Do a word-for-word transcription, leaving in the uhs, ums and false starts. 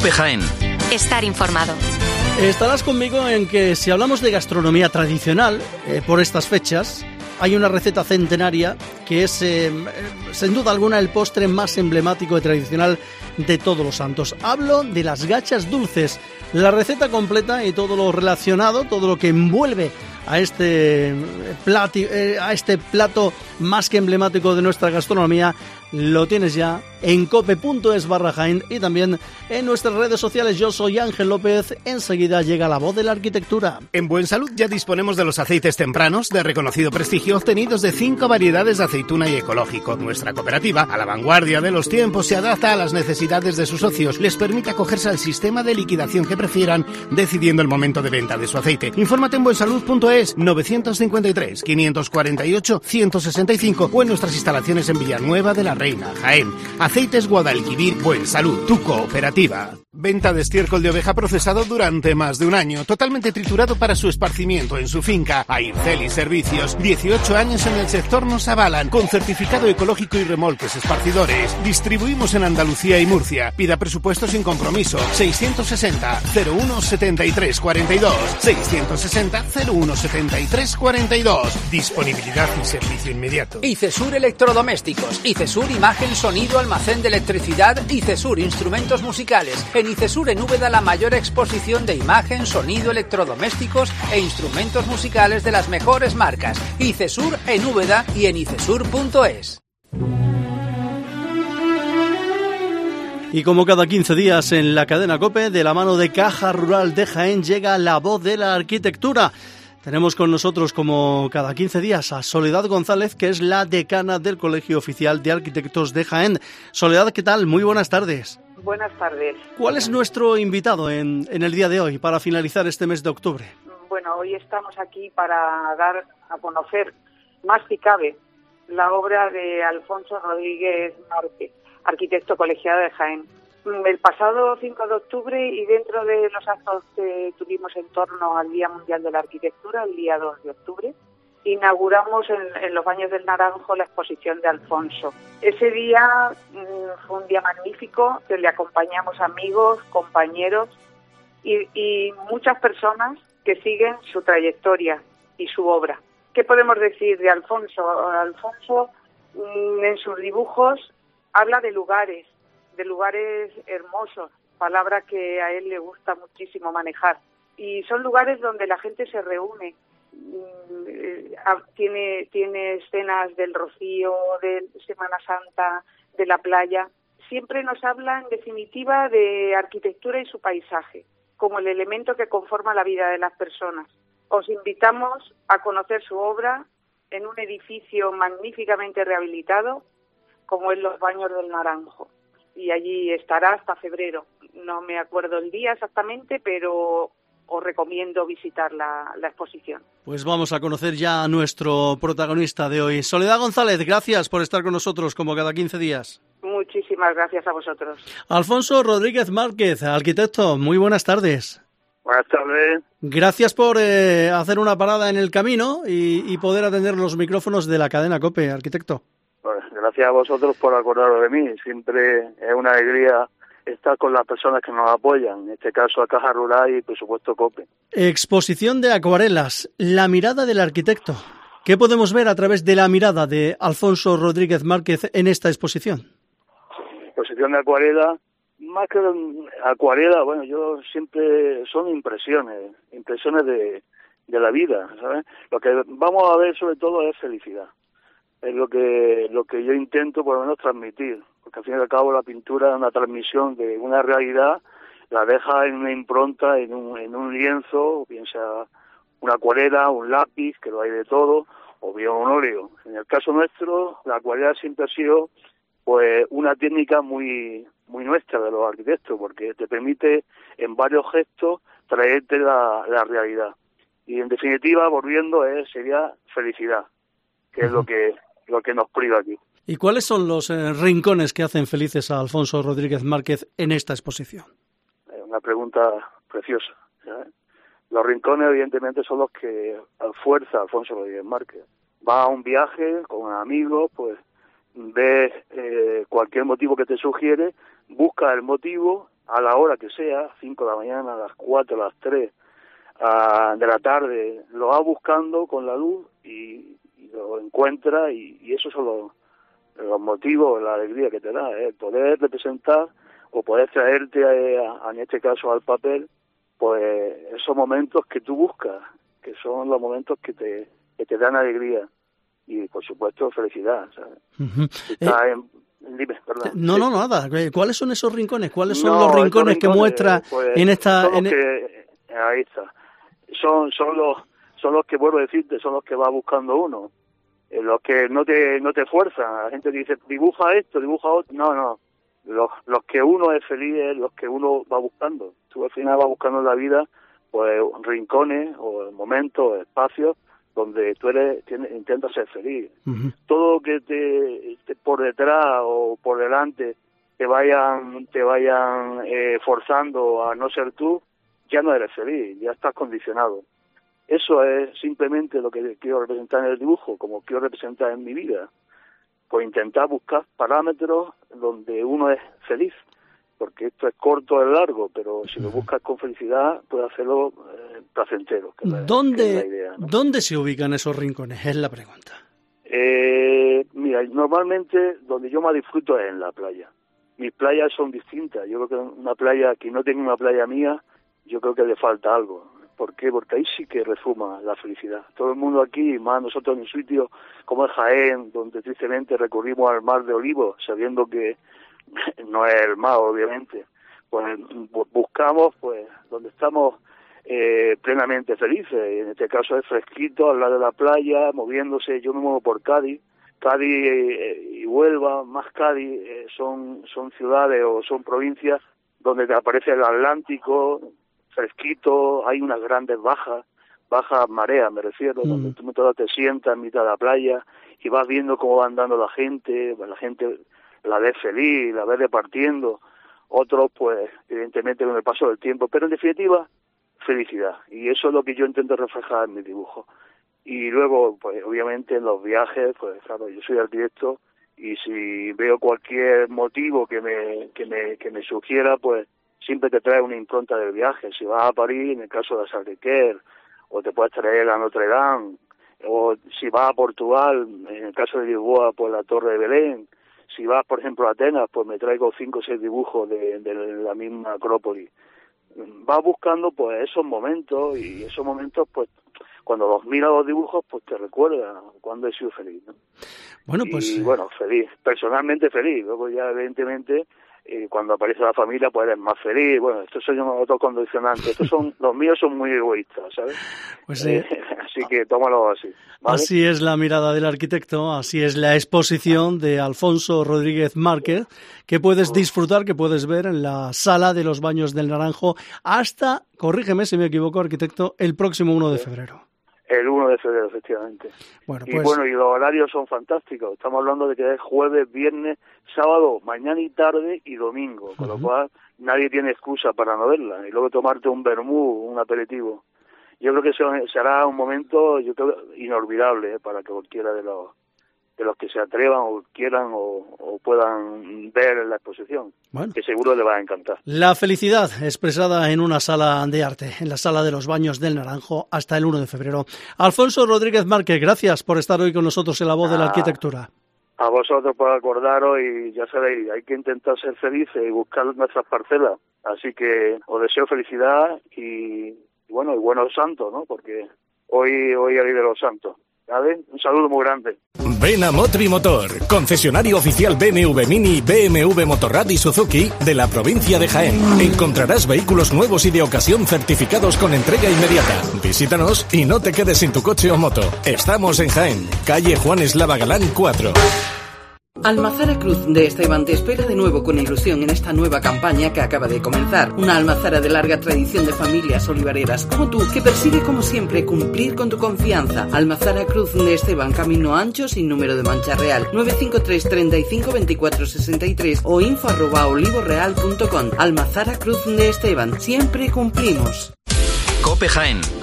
COPE Jaén. Estar informado. Estarás conmigo en que si hablamos de gastronomía tradicional, eh, por estas fechas, hay una receta centenaria que es, eh, sin duda alguna, el postre más emblemático y tradicional de Todos los Santos. Hablo de las gachas dulces. La receta completa y todo lo relacionado, todo lo que envuelve a este, plati, eh, a este plato más que emblemático de nuestra gastronomía, lo tienes ya en cope.es barra Jaén y también en nuestras redes sociales. Yo soy Ángel López. Enseguida llega la voz de la arquitectura. En Buen Salud ya disponemos de los aceites tempranos de reconocido prestigio obtenidos de cinco variedades de aceituna y ecológico. Nuestra cooperativa, a la vanguardia de los tiempos, se adapta a las necesidades de sus socios. Les permite acogerse al sistema de liquidación que prefieran, decidiendo el momento de venta de su aceite. Infórmate en buensalud punto es, nueve cinco tres, quinientos cuarenta y ocho, ciento sesenta y cinco o en nuestras instalaciones en Villanueva de la Reina, Jaén. Aceites Guadalquivir Buen Salud, tu cooperativa. Venta de estiércol de oveja procesado durante más de un año, totalmente triturado para su esparcimiento en su finca. Aircel y Servicios, dieciocho años en el sector nos avalan, con certificado ecológico y remolques esparcidores. Distribuimos en Andalucía y Murcia. Pida presupuesto sin compromiso. seiscientos sesenta, cero uno, setenta y tres cuarenta y dos. seiscientos sesenta, cero uno, setenta y tres cuarenta y dos. Disponibilidad y servicio inmediato. Icesur Electrodomésticos, Icesur Imagen, Sonido, Almacén de Electricidad, Icesur Instrumentos Musicales. En Icesur en Úbeda la mayor exposición de imagen, sonido, electrodomésticos e instrumentos musicales de las mejores marcas. Icesur en Úbeda y en icesur punto es. Y como cada quince días en la cadena COPE, de la mano de Caja Rural de Jaén, llega la voz de la arquitectura. Tenemos con nosotros, como cada quince días, a Soledad González, que es la decana del Colegio Oficial de Arquitectos de Jaén. Soledad, ¿qué tal? Muy buenas tardes. Buenas tardes. ¿Cuál es nuestro invitado en, en el día de hoy para finalizar este mes de octubre? Bueno, hoy estamos aquí para dar a conocer, más si cabe, la obra de Alfonso Rodríguez Márquez, arquitecto colegiado de Jaén. El pasado cinco de octubre, y dentro de los actos que tuvimos en torno al Día Mundial de la Arquitectura, el día dos de octubre, inauguramos en, en los Baños del Naranjo la exposición de Alfonso. Ese día mmm, fue un día magnífico, que le acompañamos amigos, compañeros y, y muchas personas que siguen su trayectoria y su obra. ¿Qué podemos decir de Alfonso? Alfonso mmm, en sus dibujos habla de lugares, de lugares hermosos, palabra que a él le gusta muchísimo manejar. Y son lugares donde la gente se reúne. Tiene, tiene escenas del Rocío, de Semana Santa, de la playa. Siempre nos habla, en definitiva, de arquitectura y su paisaje, como el elemento que conforma la vida de las personas. Os invitamos a conocer su obra en un edificio magníficamente rehabilitado, como es los Baños del Naranjo. Y allí estará hasta febrero. No me acuerdo el día exactamente, pero os recomiendo visitar la, la exposición. Pues vamos a conocer ya a nuestro protagonista de hoy. Soledad González, gracias por estar con nosotros como cada quince días. Muchísimas gracias a vosotros. Alfonso Rodríguez Márquez, arquitecto, muy buenas tardes. Buenas tardes. Gracias por eh, hacer una parada en el camino y, y poder atender los micrófonos de la cadena COPE, arquitecto. Pues gracias a vosotros por acordaros de mí. Siempre es una alegría estar con las personas que nos apoyan, en este caso a Caja Rural y por supuesto COPE. Exposición de acuarelas, la mirada del arquitecto. ¿Qué podemos ver a través de la mirada de Alfonso Rodríguez Márquez en esta exposición? Exposición de acuarela, más que acuarela, bueno, yo siempre son impresiones, impresiones de, de la vida, ¿sabes? Lo que vamos a ver sobre todo es felicidad. Es lo que lo que yo intento por lo menos transmitir, porque al fin y al cabo la pintura es una transmisión de una realidad, la deja en una impronta, en un, en un lienzo, bien sea una acuarela, un lápiz, que lo hay de todo, o bien un óleo. En el caso nuestro, la acuarela siempre ha sido pues una técnica muy muy nuestra de los arquitectos, porque te permite en varios gestos traerte la, la realidad. Y en definitiva, volviendo, eh, sería felicidad, que es lo que lo que nos priva aquí. ¿Y cuáles son los eh, rincones que hacen felices a Alfonso Rodríguez Márquez en esta exposición? Eh, una pregunta preciosa, ¿sabes? Los rincones, evidentemente, son los que fuerza Alfonso Rodríguez Márquez. Va a un viaje con amigos, pues ves eh, cualquier motivo que te sugiere, busca el motivo, a la hora que sea, cinco de la mañana, a las cuatro, a las tres a, de la tarde, lo va buscando con la luz y, y lo encuentra, y, y esos son los, los motivos, la alegría que te da, ¿eh? Poder representar o poder traerte, a, a, en este caso al papel, pues esos momentos que tú buscas, que son los momentos que te, que te dan alegría y, por supuesto, felicidad, ¿sabes? Uh-huh. Está eh... en Dime, no, no, nada. ¿Cuáles son esos rincones? ¿Cuáles son no, los rincones, rincones que muestra pues, en esta? Son en los que, ahí está. Son, son los, son los que vuelvo a decirte, son los que va buscando uno. Eh, los que no te, no te fuerzan. La gente dice, dibuja esto, dibuja otro. No, no. Los, los que uno es feliz es los que uno va buscando. Tú al final vas buscando en la vida, pues rincones o momentos, espacios donde tú eres, tienes, intentas ser feliz. Uh-huh. Todo lo que te, te por detrás o por delante te vayan te vayan eh, forzando a no ser tú, ya no eres feliz, ya estás condicionado. Eso es simplemente lo que quiero representar en el dibujo, como quiero representar en mi vida. Pues intentar buscar parámetros donde uno es feliz, porque esto es corto o es largo, pero si lo buscas con felicidad, puedes hacerlo eh, placentero. Que es ¿Dónde, que es la idea, ¿no? ¿Dónde se ubican esos rincones? Es la pregunta. Eh, mira, normalmente donde yo más disfruto es en la playa. Mis playas son distintas. Yo creo que una playa, que no tenga una playa mía, yo creo que le falta algo. ¿Por qué? Porque ahí sí que resuma la felicidad. Todo el mundo aquí, más nosotros en un sitio como es Jaén, donde tristemente recurrimos al mar de Olivos, sabiendo que no es el mar, obviamente, pues buscamos pues donde estamos eh, plenamente felices. En este caso es fresquito, al lado de la playa, moviéndose. Yo me muevo por Cádiz. Cádiz eh, y Huelva, más Cádiz, eh, son, son ciudades o son provincias donde te aparece el Atlántico, fresquito, hay unas grandes bajas, bajas mareas me refiero, mm. donde tú te sientas en mitad de la playa y vas viendo cómo va andando la gente, la gente la ves feliz, la ves repartiendo, otros pues evidentemente con el paso del tiempo, pero en definitiva felicidad, y eso es lo que yo intento reflejar en mi dibujo. Y luego pues obviamente en los viajes, pues claro, yo soy arquitecto y si veo cualquier motivo que me que me que me sugiera, pues siempre te trae una impronta del viaje. Si vas a París, en el caso de Sacré-Cœur, o te puedes traer a Notre Dame, o si vas a Portugal, en el caso de Lisboa, pues la Torre de Belén. Si vas, por ejemplo, a Atenas, pues me traigo cinco o seis dibujos de, de la misma Acrópolis. Vas buscando, pues, esos momentos, y esos momentos, pues, cuando los miras los dibujos, pues te recuerda cuando he sido feliz, ¿no? Bueno, pues... Y, bueno, feliz, personalmente feliz. Luego ya, evidentemente, eh, cuando aparece la familia, pues eres más feliz. Bueno, estos son otros condicionantes. Estos son, los míos son muy egoístas, ¿sabes? Pues sí. Eh, así que tómalo así, ¿vale? Así es la mirada del arquitecto, así es la exposición de Alfonso Rodríguez Márquez, que puedes disfrutar, que puedes ver en la Sala de los Baños del Naranjo hasta, corrígeme si me equivoco, arquitecto, el próximo uno de febrero. El uno de febrero, efectivamente. Bueno, y pues... bueno, y los horarios son fantásticos. Estamos hablando de que es jueves, viernes, sábado, mañana y tarde y domingo, con uh-huh. lo cual nadie tiene excusa para no verla. Y luego tomarte un vermú, un aperitivo. Yo creo que eso será un momento, yo creo, inolvidable, ¿eh? Para que cualquiera de los de los que se atrevan o quieran o, o puedan ver la exposición, bueno, que seguro le va a encantar. La felicidad expresada en una sala de arte, en la Sala de los Baños del Naranjo, hasta el uno de febrero. Alfonso Rodríguez Márquez, gracias por estar hoy con nosotros en La Voz ah, de la Arquitectura. A vosotros por acordaros, y ya sabéis, hay que intentar ser felices y buscar nuestras parcelas. Así que os deseo felicidad y, y bueno, y buenos santos, ¿no? Porque hoy, hoy es el de los santos. ¿Vale? Un saludo muy grande. Ven a Motri Motor, concesionario oficial B M W Mini, B M W Motorrad y Suzuki de la provincia de Jaén. Encontrarás vehículos nuevos y de ocasión certificados con entrega inmediata. Visítanos y no te quedes sin tu coche o moto. Estamos en Jaén, calle Juan Eslava Galán cuatro. Almazara Cruz de Esteban te espera de nuevo con ilusión en esta nueva campaña que acaba de comenzar. Una almazara de larga tradición de familias olivareras como tú, que persigue como siempre cumplir con tu confianza. Almazara Cruz de Esteban, camino ancho sin número de mancha real, nueve cinco tres, treinta y cinco, veinticuatro sesenta y tres o info arroba olivoreal punto com. Almazara Cruz de Esteban, siempre cumplimos. Cope Jaén.